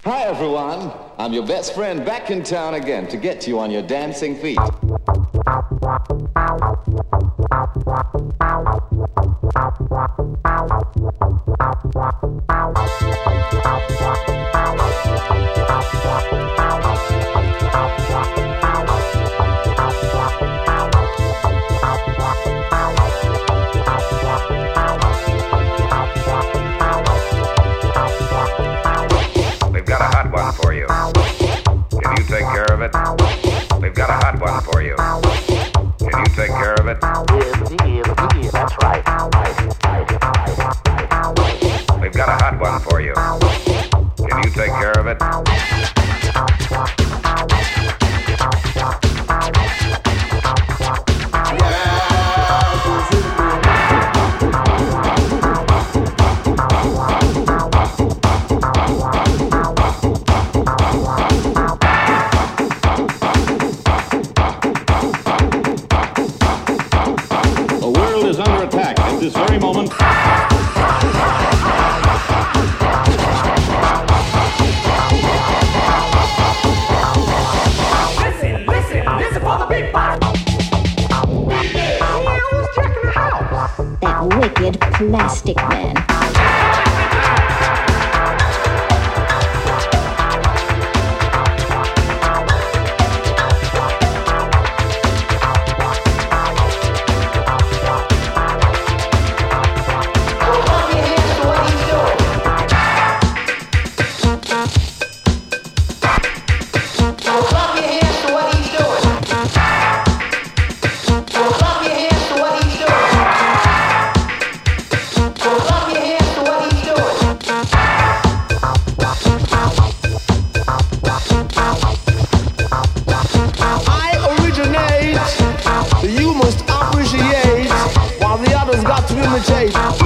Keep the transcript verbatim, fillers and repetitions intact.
Hi everyone, I'm your best friend back in town again to get you on your dancing feet. For you. Can you take care of it? We've got a hot one for you. Can you take care of it? Yeah, yeah, that's right. We've got a hot one for you. Can you take care of it? This very moment. Listen, listen, listen for the big part. Yeah, who's checking the house? That wicked plastic man. You must appreciate while the others got to imitate.